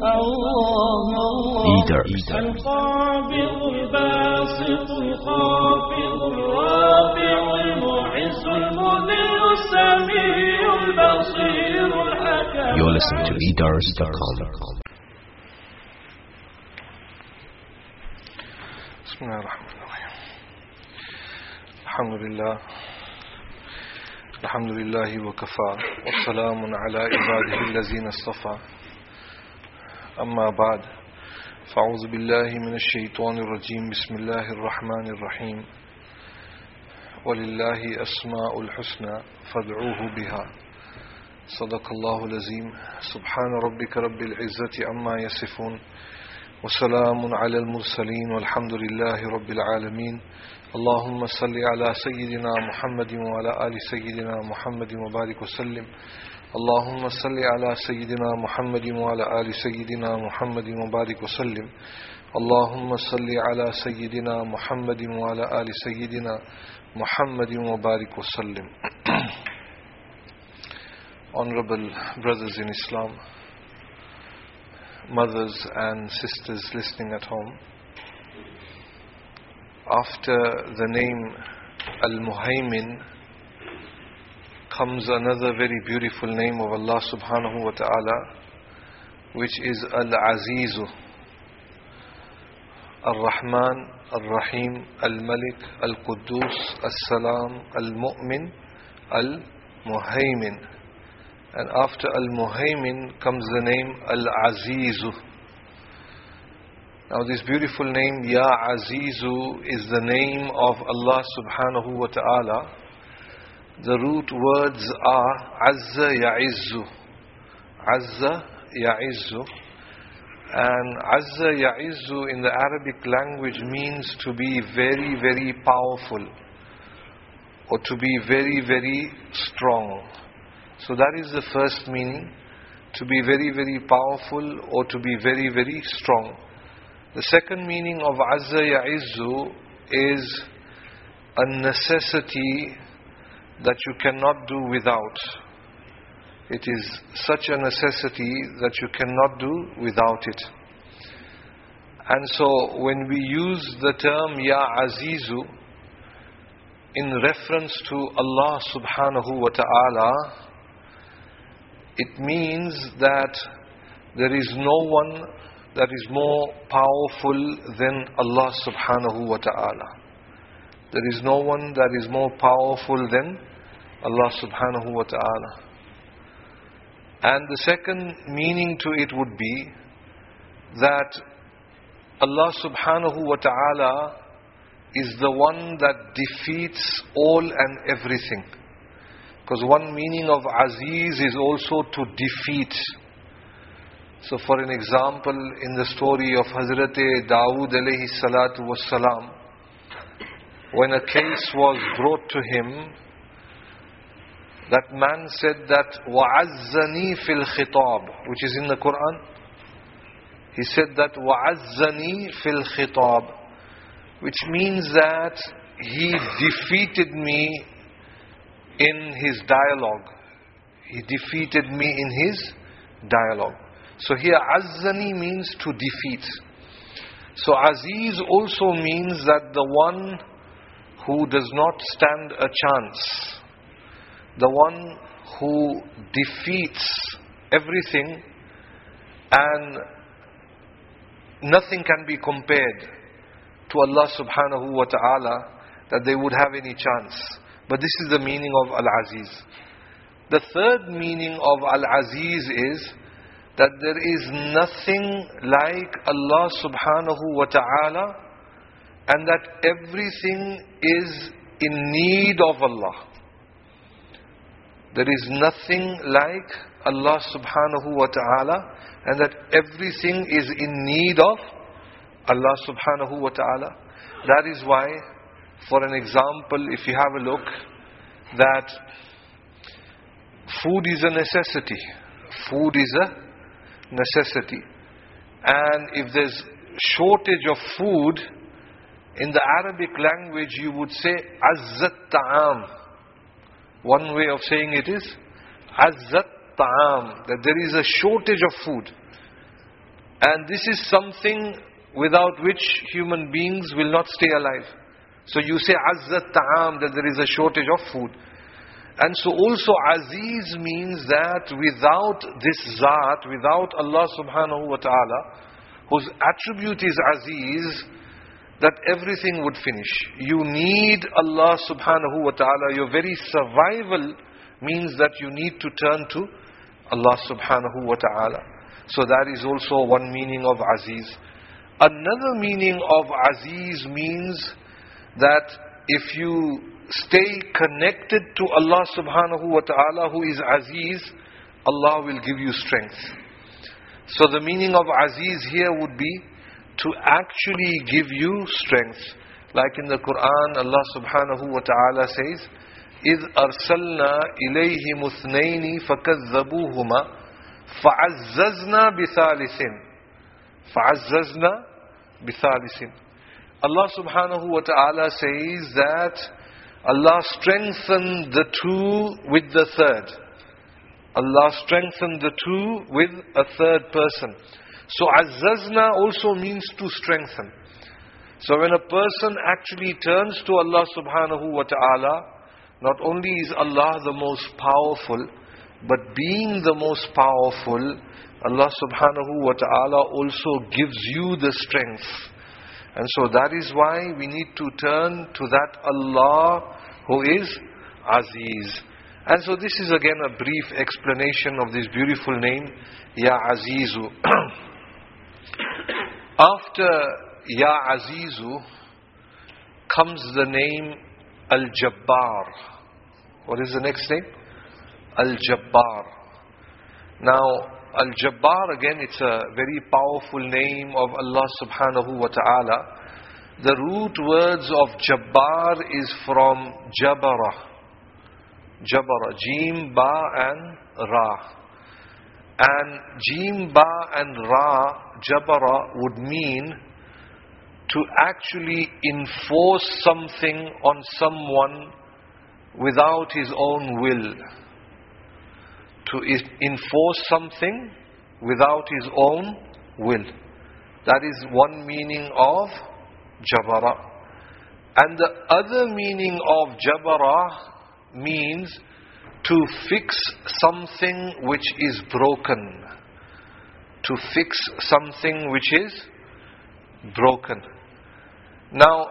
Leader. القابض الباسط الخافض الرافع المعز المذل السميع البصير الحكيم. You're listening to leaders.com. بسم الله الرحمن الرحيم. الحمد لله وكفى والسلام على عباده الذين اصطفى. أما بعد فأعوذ بالله من الشيطان الرجيم. بسم الله الرحمن الرحيم. ولله أسماء الحسنى فادعوه بها. صدق الله العظيم. سبحان ربك رب العزة عما يصفون وسلام على المرسلين والحمد لله رب العالمين. اللهم صل على سيدنا محمد وعلى آل سيدنا محمد وبارك وسلم. اللهم صل على سيدنا محمد وعلى آل سيدنا محمد وبارك وسلم. اللهم صل على سيدنا محمد وعلى آل سيدنا محمد وبارك وسلم. Honorable brothers in Islam, mothers and sisters listening at home, after the name Al-Muhaymin comes another very beautiful name of Allah subhanahu wa ta'ala, which is Al-Azizu, Al-Rahman, Al-Rahim, Al-Malik, Al-Quddus, Al-Salam, Al-Mu'min, Al-Muhaymin. And after Al-Muhaymin comes the name Al-Azizu. Now this beautiful name, Ya Azizu, is the name of Allah subhanahu wa ta'ala. The root words are Azza Ya'izzu. Azza Ya'izzu. And Azza Ya'izzu in the Arabic language means to be very, very powerful, or to be very, very strong. So that is the first meaning, to be very, very powerful or to be very, very strong. The second meaning of Azza Ya'izzu is a necessity that you cannot do without. It is such a necessity that you cannot do without it. And so when we use the term Ya Azizu in reference to Allah subhanahu wa ta'ala, it means that there is no one that is more powerful than Allah subhanahu wa ta'ala. There is no one that is more powerful than Allah subhanahu wa ta'ala. And the second meaning to it would be that Allah subhanahu wa ta'ala is the one that defeats all and everything. Because one meaning of Aziz is also to defeat. So for an example, in the story of Hazrat Dawood alayhi salatu wassalam, when a case was brought to him, that man said that وَعَزَّنِي فِي الْخِطَابِ, which is in the Quran. He said that وَعَزَّنِي فِي الْخِطَابِ, which means that he defeated me in his dialogue. He defeated me in his dialogue. So here Azzani means to defeat. So Aziz also means that the one who does not stand a chance, the one who defeats everything, and nothing can be compared to Allah subhanahu wa ta'ala, that they would have any chance. But this is the meaning of Al-Aziz. The third meaning of Al-Aziz is that there is nothing like Allah subhanahu wa ta'ala, and that everything is in need of Allah. There is nothing like Allah subhanahu wa ta'ala, and that everything is in need of Allah subhanahu wa ta'ala. That is why, for an example, if you have a look, that food is a necessity. Food is a necessity. And if there's shortage of food, in the Arabic language you would say azzat ta'am. One way of saying it is azzat ta'am, that there is a shortage of food. And this is something without which human beings will not stay alive. So you say Azzat Ta'am, that there is a shortage of food. And so also Aziz means that without this Zat, without Allah subhanahu wa ta'ala, whose attribute is Aziz, that everything would finish. You need Allah subhanahu wa ta'ala. Your very survival means that you need to turn to Allah subhanahu wa ta'ala. So that is also one meaning of Aziz. Another meaning of Aziz means that if you stay connected to Allah subhanahu wa ta'ala, who is Aziz, Allah will give you strength. So the meaning of Aziz here would be to actually give you strength. Like in the Quran, Allah subhanahu wa ta'ala says, إِذْ أَرْسَلْنَا إِلَيْهِمُ اثْنَيْنِ فَكَذَّبُوهُمَا فَعَزَّزْنَا بِثَالِثٍ فَعَزَّزْنَا بِثَالِثٍ. Allah subhanahu wa ta'ala says that Allah strengthened the two with the third. Allah strengthened the two with a third person. So azzazna also means to strengthen. So when a person actually turns to Allah subhanahu wa ta'ala, not only is Allah the most powerful, but being the most powerful, Allah subhanahu wa ta'ala also gives you the strength. And so that is why we need to turn to that Allah who is Aziz. And so this is again a brief explanation of this beautiful name, Ya Azizu. After Ya Azizu comes the name Al-Jabbar. What is the next name? Al-Jabbar. Now, Al-Jabbar, again, it's a very powerful name of Allah subhanahu wa ta'ala. The root words of Jabbar is from Jabara. Jabara, Jim, Ba and Ra. And Jim, Ba and Ra, Jabara, would mean to actually enforce something on someone without his own will. To enforce something without his own will. That is one meaning of Jabara. And the other meaning of Jabara means to fix something which is broken. To fix something which is broken. Now,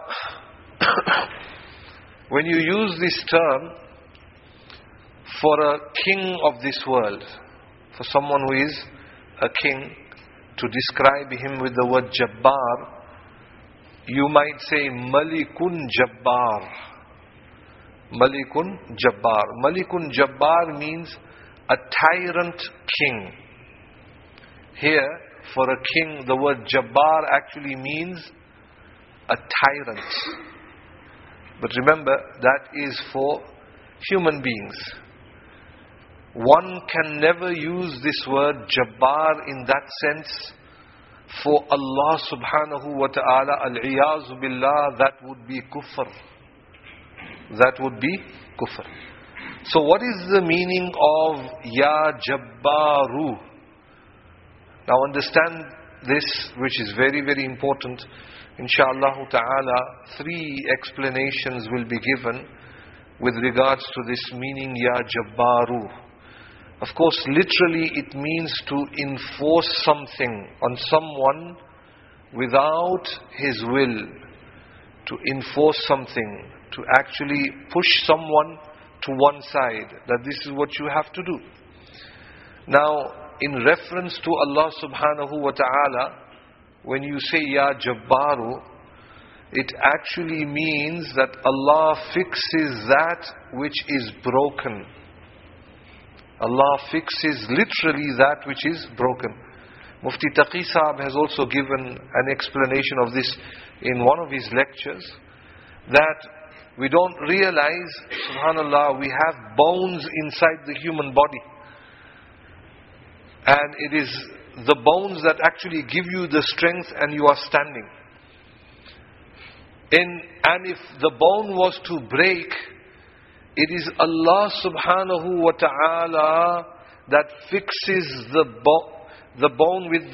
when you use this term for a king of this world, for someone who is a king, to describe him with the word Jabbar, you might say Malikun Jabbar. Malikun Jabbar. Malikun Jabbar means a tyrant king. Here, for a king, the word Jabbar actually means a tyrant. But remember, that is for human beings. One can never use this word Jabbar in that sense for Allah subhanahu wa ta'ala. Al-iyazu billah, that would be kufr. That would be kufr. So what is the meaning of Ya Jabbaru? Now understand this, which is very, very important. Inshallah ta'ala, 3 explanations will be given with regards to this meaning Ya Jabbaru. Of course, literally it means to enforce something on someone without his will. To enforce something, to actually push someone to one side, that this is what you have to do. Now, in reference to Allah subhanahu wa ta'ala, when you say Ya Jabbaru, it actually means that Allah fixes that which is broken. Allah fixes literally that which is broken. Mufti Taqi Sahab has also given an explanation of this in one of his lectures, that we don't realize, subhanallah, we have bones inside the human body. And it is the bones that actually give you the strength and you are standing. And if the bone was to break, it is Allah subhanahu wa ta'ala that fixes the bone with the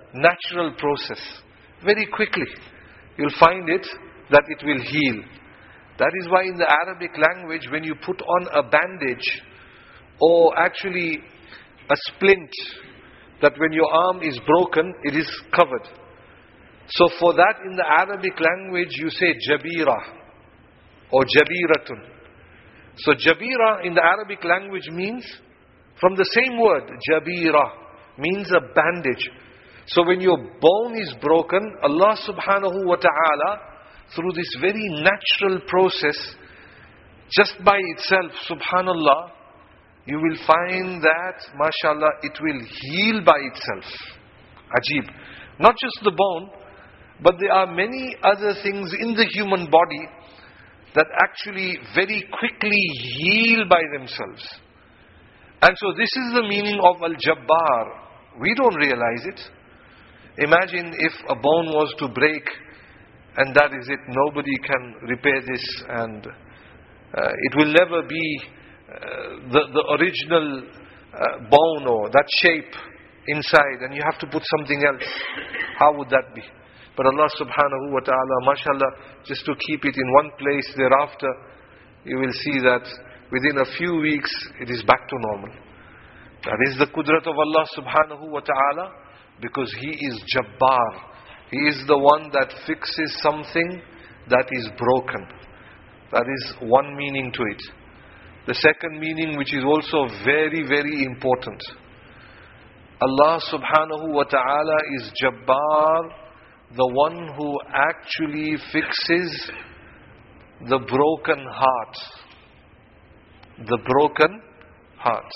natural process. Very quickly, you'll find it that it will heal. That is why in the Arabic language, when you put on a bandage, or actually a splint, that when your arm is broken, it is covered. So for that in the Arabic language, you say jabira or jabiratun. So jabira in the Arabic language means, from the same word, jabira, means a bandage. So when your bone is broken, Allah subhanahu wa ta'ala, through this very natural process, just by itself, subhanallah, you will find that, mashallah, it will heal by itself. Ajib. Not just the bone, but there are many other things in the human body that actually very quickly heal by themselves. And so this is the meaning of Al-Jabbar. We don't realize it. Imagine if a bone was to break, and that is it, nobody can repair this, and it will never be the original bone or that shape inside, and you have to put something else. How would that be? But Allah subhanahu wa ta'ala, mashallah, just to keep it in one place, thereafter, you will see that within a few weeks, it is back to normal. That is the qudrat of Allah subhanahu wa ta'ala, because He is Jabbar. He is the one that fixes something that is broken. That is one meaning to it. The second meaning, which is also very, very important. Allah subhanahu wa ta'ala is Jabbar, the one who actually fixes the broken heart. The broken heart.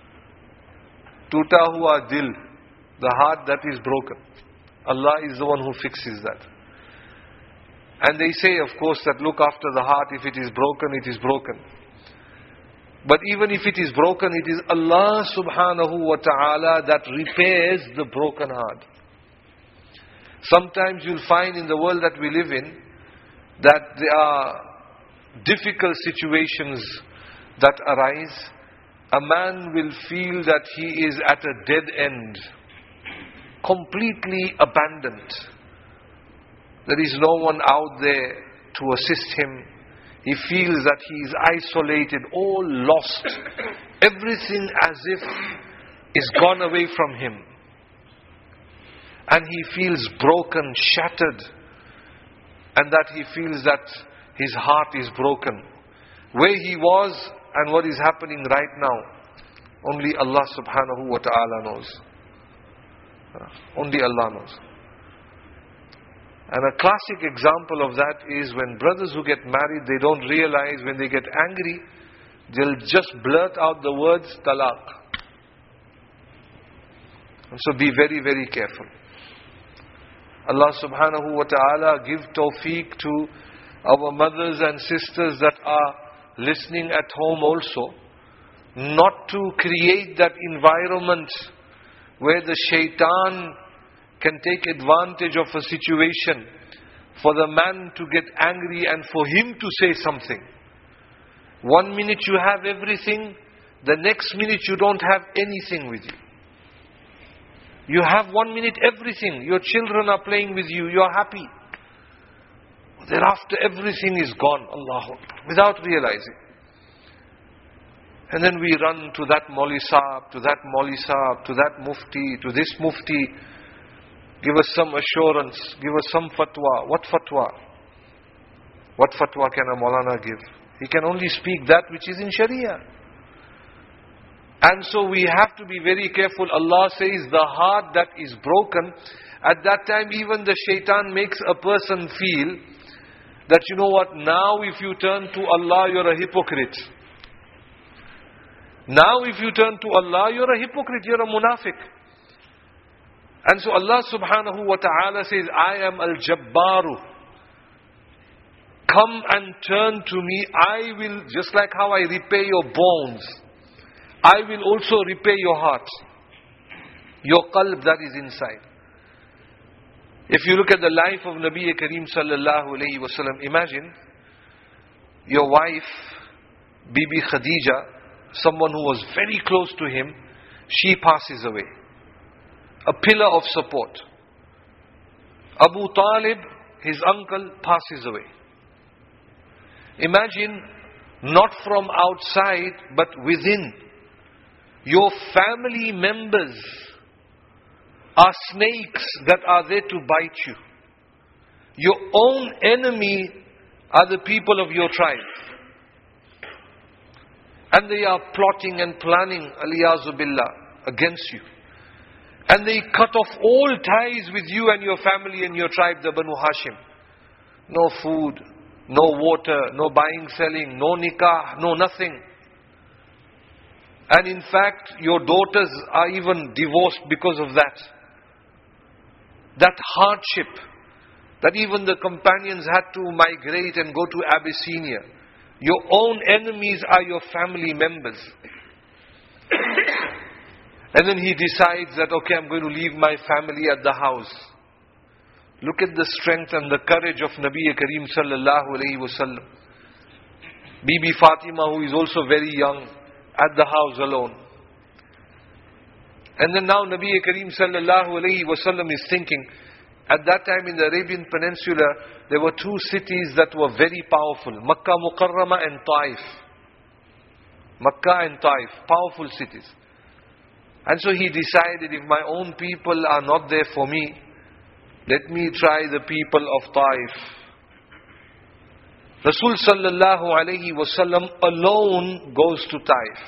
Tuta hua dil, the heart that is broken. Allah is the one who fixes that. And they say, of course, that look after the heart. If it is broken, it is broken. But even if it is broken, it is Allah subhanahu wa ta'ala that repairs the broken heart. Sometimes you'll find in the world that we live in, that there are difficult situations that arise. A man will feel that he is at a dead end, completely abandoned. There is no one out there to assist him. He feels that he is isolated, all lost. Everything as if is gone away from him. And he feels broken, shattered. And that he feels that his heart is broken. Where he was and what is happening right now, only Allah subhanahu wa ta'ala knows. Only Allah knows. And a classic example of that is when brothers who get married, they don't realize when they get angry, they'll just blurt out the words talaq. And so be very, very careful. Allah subhanahu wa ta'ala give tawfiq to our mothers and sisters that are listening at home also, not to create that environment where the shaitan can take advantage of a situation for the man to get angry and for him to say something. 1 minute you have everything, the next minute you don't have anything with you. You have 1 minute everything, your children are playing with you, you are happy. Thereafter everything is gone, Allahu Akbar, without realizing. And then we run to that Mauli Saab, to that Mauli Saab, to that Mufti, to this Mufti. Give us some assurance, give us some fatwa. What fatwa? What fatwa can a Maulana give? He can only speak that which is in Sharia. And so we have to be very careful. Allah says the heart that is broken, at that time even the shaitan makes a person feel that, you know what, now if you turn to Allah, you're a hypocrite. Now if you turn to Allah, you're a hypocrite, you're a munafiq. And so Allah subhanahu wa ta'ala says, I am Al-Jabbaru. Come and turn to me. I will, just like how I repay your bones, I will also repay your heart. Your qalb that is inside. If you look at the life of Nabi Kareem sallallahu alayhi wa sallam, imagine your wife, Bibi Khadija, someone who was very close to him, she passes away. A pillar of support. Abu Talib, his uncle, passes away. Imagine, not from outside, but within. Your family members are snakes that are there to bite you. Your own enemy are the people of your tribe. And they are plotting and planning, aliyazu billah, against you. And they cut off all ties with you and your family and your tribe, the Banu Hashim. No food, no water, no buying, selling, no nikah, no nothing. And in fact, your daughters are even divorced because of that. That hardship, that even the companions had to migrate and go to Abyssinia. Your own enemies are your family members. And then he decides that, okay, I'm going to leave my family at the house. Look at the strength and the courage of Nabi Kareem sallallahu alayhi wasallam. Bibi Fatima, who is also very young, at the house alone. And then now Nabi Kareem sallallahu alayhi wasallam is thinking, at that time in the Arabian Peninsula, there were two cities that were very powerful, Makkah Mukarramah and Taif. Makkah and Taif, powerful cities. And so he decided, if my own people are not there for me, let me try the people of Taif. Rasul sallallahu alayhi wasallam alone goes to Taif.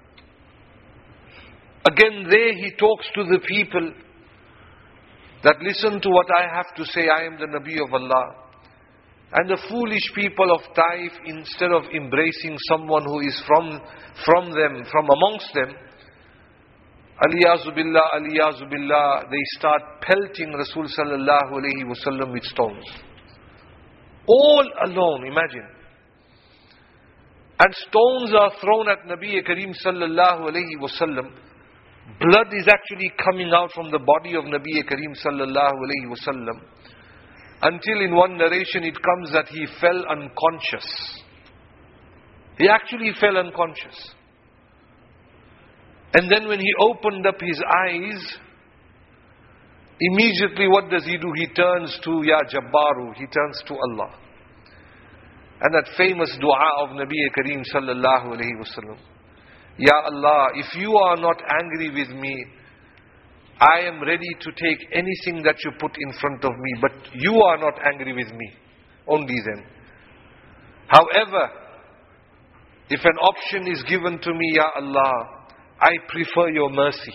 Again there he talks to the people that listen to what I have to say, I am the Nabi of Allah. And the foolish people of Taif, instead of embracing someone who is from them, from amongst them, aliyazu billah, they start pelting Rasul sallallahu alayhi wasallam with stones. All alone, imagine. And stones are thrown at Nabi Kareem sallallahu alayhi wasallam. Blood is actually coming out from the body of Nabi Kareem sallallahu alayhi wasallam. Until in one narration it comes that he fell unconscious. He actually fell unconscious. And then when he opened up his eyes, immediately what does he do? He turns to Ya Jabbaru, he turns to Allah. And that famous dua of Nabi Kareem sallallahu alayhi wasallam, Ya Allah, if you are not angry with me, I am ready to take anything that you put in front of me, but you are not angry with me, only then. However, if an option is given to me, Ya Allah, I prefer your mercy.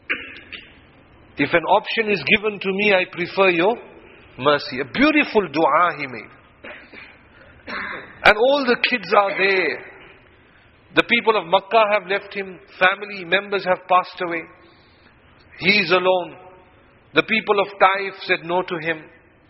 If an option is given to me, I prefer your mercy. A beautiful dua he made. And all the kids are there. The people of Makkah have left him. Family members have passed away. He is alone. The people of Taif said no to him.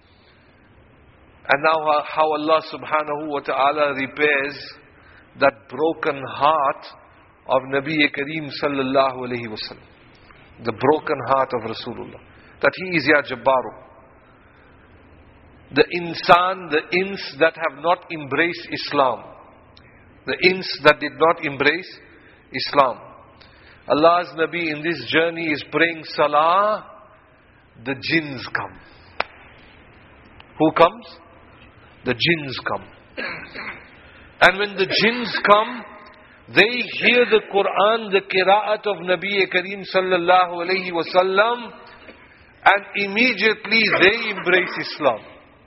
And now how Allah subhanahu wa ta'ala repairs that broken heart of Nabi Kareem sallallahu alayhi wasallam. The broken heart of Rasulullah. That he is Ya Jabbaru. The insan, the ins that have not embraced Islam. The ins that did not embrace Islam. Allah's Nabi in this journey is praying salah. The jinns come. Who comes? The jinns come. And when the jinns come, they hear the Quran, the qira'at of Nabi Kareem sallallahu alayhi wasallam, and immediately they embrace Islam.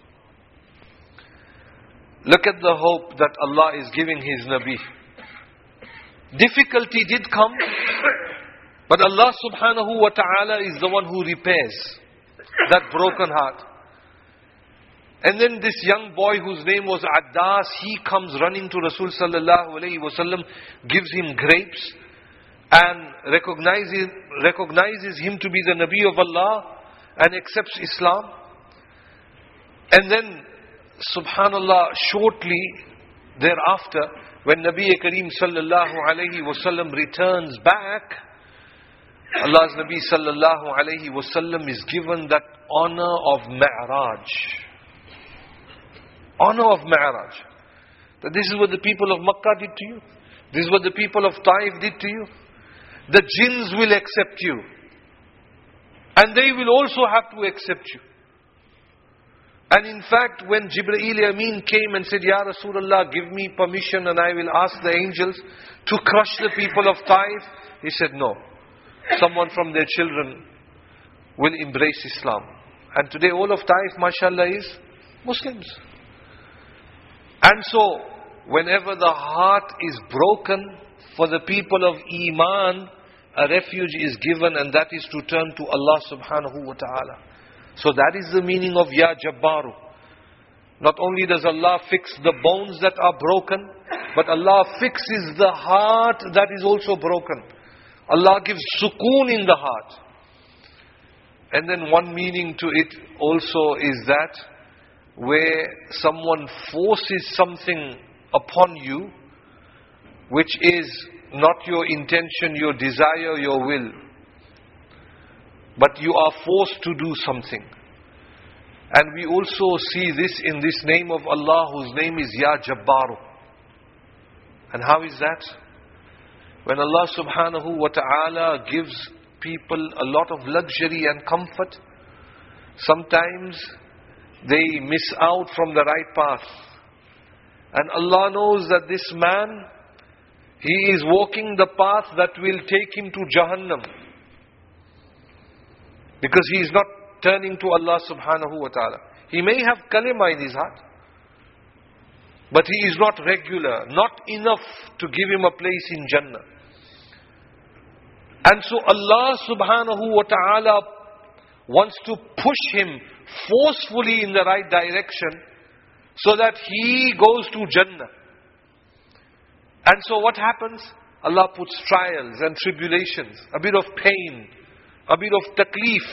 Look at the hope that Allah is giving His Nabi. Difficulty did come, but Allah subhanahu wa ta'ala is the one who repairs that broken heart. And then this young boy whose name was Addas, he comes running to Rasul sallallahu alayhi wasallam, gives him grapes and recognizes him to be the Nabi of Allah and accepts Islam. And then subhanallah, shortly thereafter, when Nabi Kareem sallallahu alayhi wasallam returns back, Allah's Nabi sallallahu alayhi wasallam is given that honor of Mi'raj. Honor of Mi'raj. That this is what the people of Makkah did to you. This is what the people of Taif did to you. The jinns will accept you. And they will also have to accept you. And in fact, when Jibreel Amin came and said, Ya Rasulullah, give me permission and I will ask the angels to crush the people of Taif, he said, no. Someone from their children will embrace Islam. And today all of Taif, mashallah, is Muslims. And so, whenever the heart is broken for the people of Iman, a refuge is given, and that is to turn to Allah subhanahu wa ta'ala. So that is the meaning of Ya Jabbaru. Not only does Allah fix the bones that are broken, but Allah fixes the heart that is also broken. Allah gives sukoon in the heart. And then one meaning to it also is that where someone forces something upon you, which is not your intention, your desire, your will, but you are forced to do something. And we also see this in this name of Allah, whose name is Ya Jabbaru. And how is that? When Allah subhanahu wa ta'ala gives people a lot of luxury and comfort, sometimes they miss out from the right path. And Allah knows that this man, he is walking the path that will take him to Jahannam. Because he is not turning to Allah subhanahu wa ta'ala. He may have kalima in his heart, but he is not regular, not enough to give him a place in Jannah. And so Allah subhanahu wa ta'ala wants to push him forcefully in the right direction so that he goes to Jannah. And so what happens? Allah puts trials and tribulations, a bit of pain, a bit of taklif.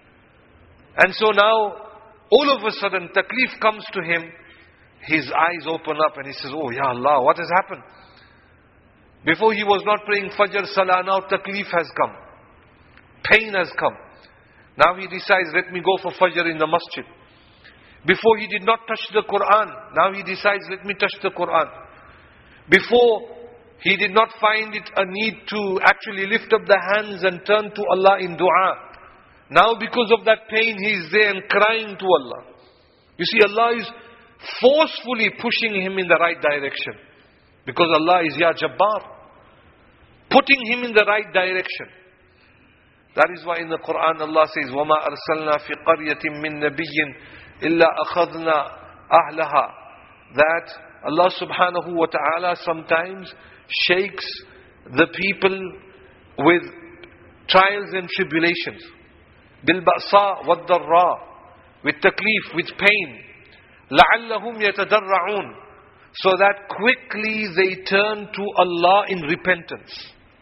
And so now, all of a sudden, taklif comes to him. His eyes open up and he says, oh Ya Allah, what has happened? Before he was not praying Fajr Salah, now taklif has come. Pain has come. Now he decides, let me go for Fajr in the masjid. Before he did not touch the Quran. Now he decides, let me touch the Quran. Before he did not find it a need to actually lift up the hands and turn to Allah in dua. Now because of that pain, he is there and crying to Allah. You see, Allah is forcefully pushing him in the right direction. Because Allah is Ya Jabbar, putting him in the right direction. That is why in the Quran Allah says, وَمَا أَرْسَلْنَا فِي قَرْيَةٍ مِّن نَبِيٍّ إِلَّا أَخَذْنَا أَهْلَهَا. That Allah subhanahu wa ta'ala sometimes shakes the people with trials and tribulations. بِالْبَأْسَاءِ وَالضَّرَّاءِ, with taklif, with pain. لَعَلَّهُمْ يَتَدَرَّعُونَ, so that quickly they turn to Allah in repentance.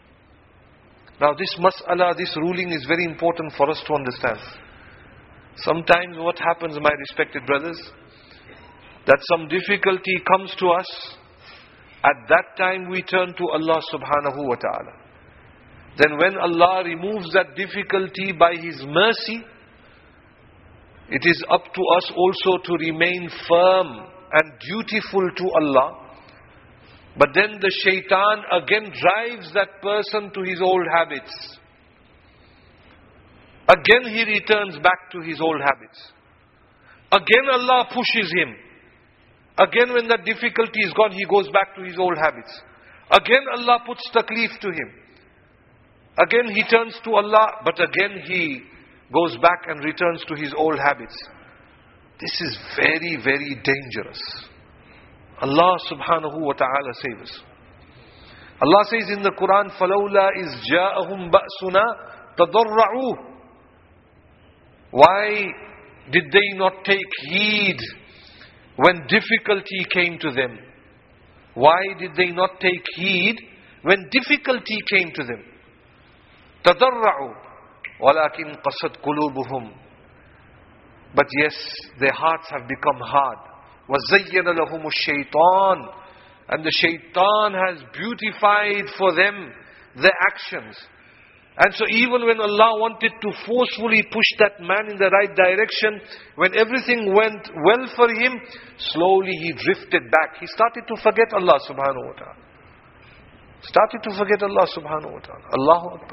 Now this mas'ala, this ruling is very important for us to understand. Sometimes what happens, my respected brothers, that some difficulty comes to us, at that time we turn to Allah subhanahu wa ta'ala. Then when Allah removes that difficulty by His mercy, it is up to us also to remain firm and dutiful to Allah. But then the shaitan again drives that person to his old habits. Again he returns back to his old habits. Again Allah pushes him. Again when that difficulty is gone, he goes back to his old habits. Again Allah puts taklif to him. Again he turns to Allah, but again he goes back and returns to his old habits. This is very, very dangerous. Allah subhanahu wa ta'ala saves us. Allah says in the Quran, فَلَوْلَا إِذْ جَاءَهُمْ بَأْسُنَا تَضَرَّعُوا. Why did they not take heed when difficulty came to them? Why did they not take heed when difficulty came to them? تَضَرَّعُوا وَلَكِنْ قَسَتْ قُلُوبُهُمْ. But yes, their hearts have become hard. وَزَيَّنَ لَهُمُ الشَّيْطَانِ. And the shaitan has beautified for them their actions. And so even when Allah wanted to forcefully push that man in the right direction, when everything went well for him, slowly he drifted back. He started to forget Allah subhanahu wa ta'ala. Started to forget Allah subhanahu wa ta'ala. Allahu Akbar.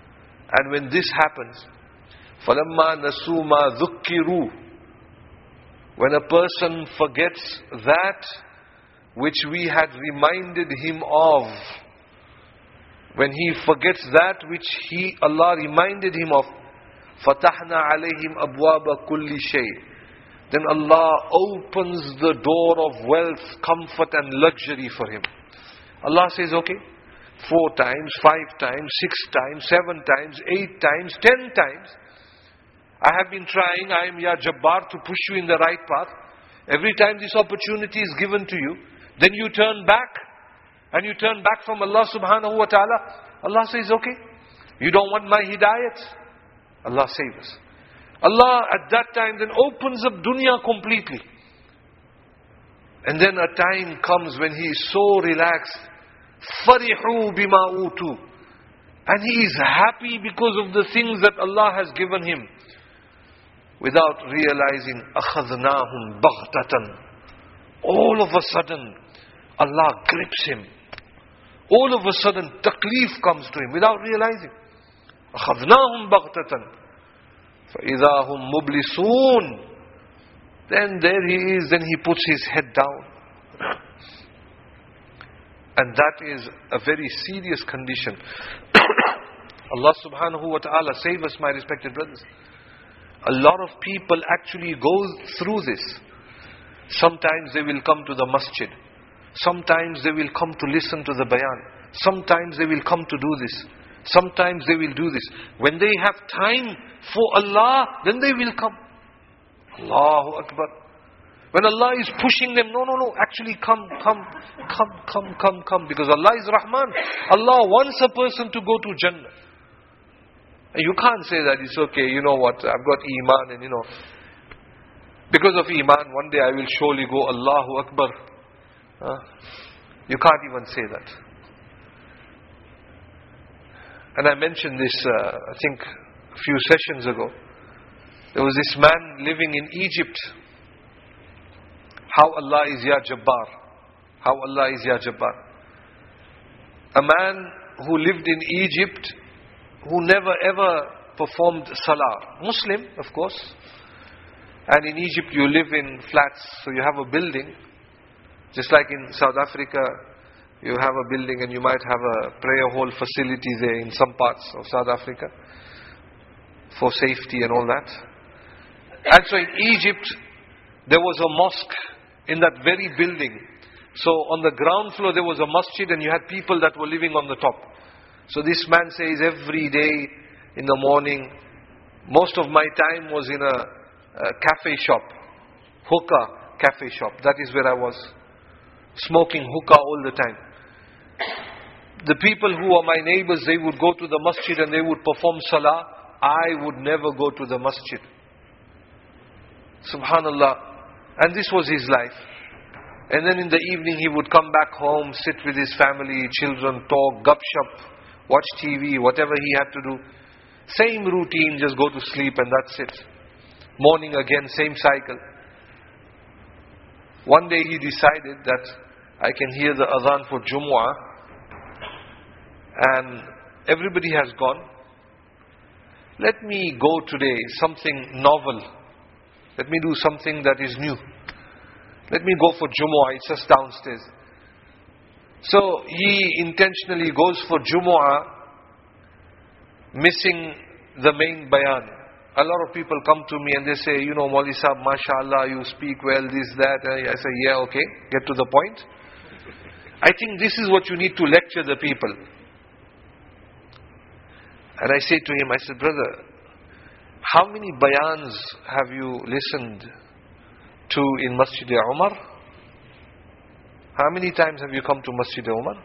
And when this happens, فَلَمَّا نَسُوا مَا ذُكِّرُوا. When a person forgets that which we had reminded him of, when he forgets that which Allah reminded him of, فَتَحْنَا عَلَيْهِمْ أَبْوَابَ كُلِّ شَيْءٍ, then Allah opens the door of wealth, comfort and luxury for him. Allah says, okay, 4 times, 5 times, 6 times, 7 times, 8 times, 10 times. I have been trying, I am Ya Jabbar, to push you in the right path. Every time this opportunity is given to you, then you turn back. And you turn back from Allah subhanahu wa ta'ala. Allah says, okay, you don't want my hidayat? Allah save us. Allah at that time then opens up dunya completely. And then a time comes when he is so relaxed. فَرِحُوا بِمَا أُوتُوا, and he is happy because of the things that Allah has given him. Without realizing, أَخَذْنَاهُمْ بَغْتَةً, all of a sudden, Allah grips him. All of a sudden, taklif comes to him without realizing. أَخَذْنَاهُمْ بَغْتَةً فَإِذَا هُمْ مُبْلِسُونَ. Then there he is, then he puts his head down. And that is a very serious condition. Allah subhanahu wa ta'ala save us, my respected brothers. A lot of people actually go through this. Sometimes they will come to the masjid. Sometimes they will come to listen to the bayan. Sometimes they will come to do this. Sometimes they will do this. When they have time for Allah, then they will come. Allahu Akbar. When Allah is pushing them, no, actually come. Because Allah is Rahman. Allah wants a person to go to Jannah. And you can't say that it's okay, you know what, I've got Iman and because of Iman, one day I will surely go, Allahu Akbar. You can't even say that. And I mentioned this, I think, a few sessions ago. There was this man living in Egypt. How Allah is Ya Jabbar. How Allah is Ya Jabbar. A man who lived in Egypt, who never ever performed salah. Muslim, of course. And in Egypt you live in flats, so you have a building. Just like in South Africa, you have a building and you might have a prayer hall facility there in some parts of South Africa for safety and all that. And so in Egypt, there was a mosque in that very building. So on the ground floor there was a masjid and you had people that were living on the top. So this man says every day in the morning, most of my time was in a cafe shop, hookah cafe shop. That is where I was, smoking hookah all the time. The people who are my neighbors, they would go to the masjid and they would perform salah. I would never go to the masjid. Subhanallah. And this was his life. And then in the evening he would come back home, sit with his family, children, talk, gupshup, watch TV, whatever he had to do. Same routine, just go to sleep and that's it. Morning again, same cycle. One day he decided that I can hear the adhan for Jumu'ah and everybody has gone. Let me go today, something novel. Let me do something that is new. Let me go for Jumu'ah, it's just downstairs. So he intentionally goes for Jumu'ah, missing the main bayan. A lot of people come to me and they say, Maulvi Sahab, mashallah, you speak well, this, that. I say, yeah, okay, get to the point. I think this is what you need to lecture the people. And I say to him, I said, brother, how many bayans have you listened to in Masjid Umar? How many times have you come to Masjid Umar?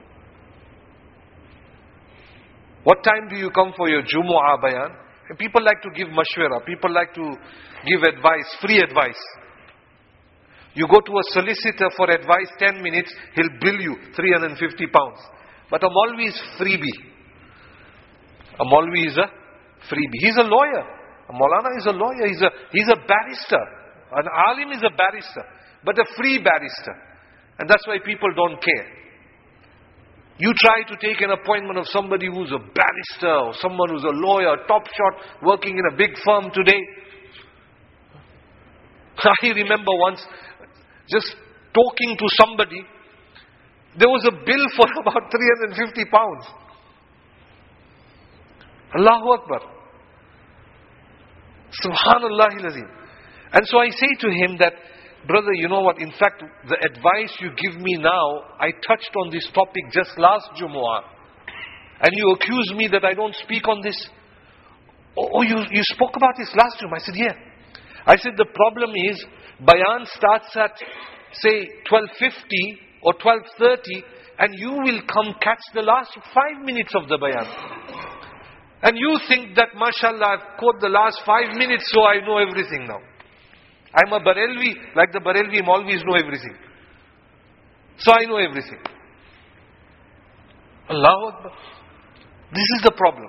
What time do you come for your Jumu'ah bayan? And people like to give mashwara. People like to give advice, free advice. You go to a solicitor for advice, 10 minutes, he'll bill you 350 pounds. But a Maulvi is freebie. A Maulvi is a freebie. He's a lawyer. A Maulana is a lawyer. He's a barrister. An alim is a barrister. But a free barrister. And that's why people don't care. You try to take an appointment of somebody who's a barrister or someone who's a lawyer, top shot, working in a big firm today. I remember once just talking to somebody. There was a bill for about 350 pounds. Allahu Akbar. Subhanallah al-Azim. And so I say to him that, brother, you know what, in fact, the advice you give me now, I touched on this topic just last Jumu'ah. And you accuse me that I don't speak on this. Oh, you spoke about this last Jumu'ah. I said, yeah. I said, the problem is, Bayan starts at, say, 12:50 or 12:30, and you will come catch the last 5 minutes of the Bayan. And you think that, mashallah, I've caught the last 5 minutes, so I know everything now. I'm a Barelvi, like the Barelvi Maulvis know everything. So I know everything. Allahu Akbar. This is the problem.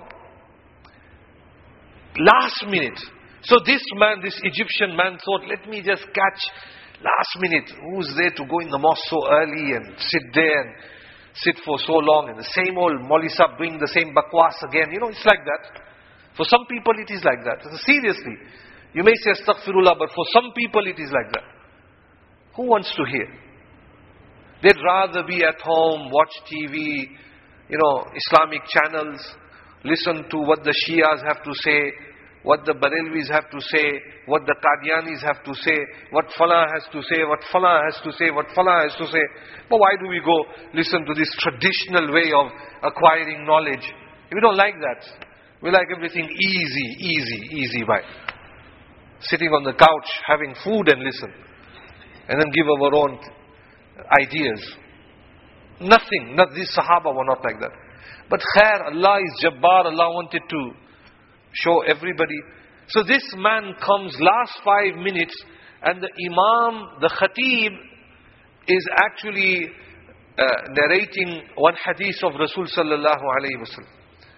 Last minute. So this man, this Egyptian man thought, let me just catch last minute. Who's there to go in the mosque so early and sit there and sit for so long, and the same old Mauli Sahib doing the same bakwas again. You know, it's like that. For some people it is like that. Seriously. You may say astaghfirullah, but for some people it is like that. Who wants to hear? They'd rather be at home, watch TV, Islamic channels, listen to what the Shias have to say, what the Barelvis have to say, what the Qadianis have to say, what Falah has to say, what Falah has to say, what Falah has to say. But why do we go listen to this traditional way of acquiring knowledge? We don't like that. We like everything easy, by sitting on the couch, having food and listen. And then give our own ideas. Nothing, these Sahaba were not like that. But khair, Allah is Jabbar, Allah wanted to show everybody. So this man comes last 5 minutes, and the Imam, the Khatib, is actually narrating one hadith of Rasul sallallahu alayhi wasallam.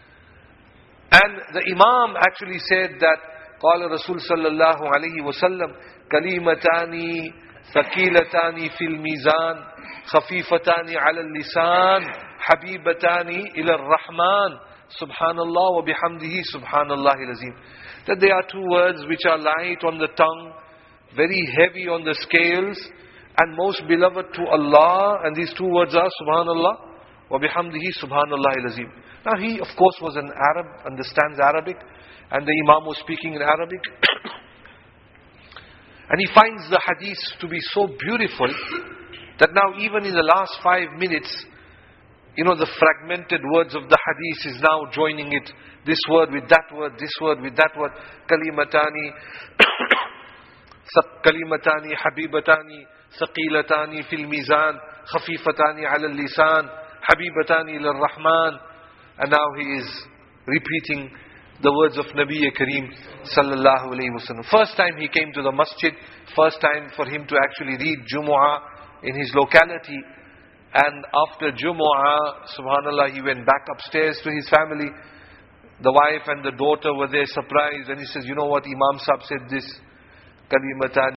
And the Imam actually said that, قال رسول صلى الله عليه وسلم كلمتان ثقيلتان في الميزان خفيفتان على اللسان حبيبتان إلى الرحمن سبحان الله وبحمده سبحان الله العظيم. That there are two words which are light on the tongue, very heavy on the scales, and most beloved to Allah. And these two words are Subhanallah wa bihamdihi Subhanallah al-Azim. Now he of course was an Arab, understands Arabic, and the Imam was speaking in Arabic. And he finds the hadith to be so beautiful that now even in the last 5 minutes, the fragmented words of the hadith is now joining it. This word with that word, this word with that word. Kalimatani habibatani thaqilatani fil mizan khafifatani ala lisan habibatani ila rahman. And now he is repeating the words of Nabi Kareem sallallahu alayhi wasallam. First time he came to the masjid, first time for him to actually read Jumu'ah in his locality. And after Jumu'ah, subhanallah, he went back upstairs to his family. The wife and the daughter were there surprised, and he says, you know what, Imam Sahib said this, Kalimatan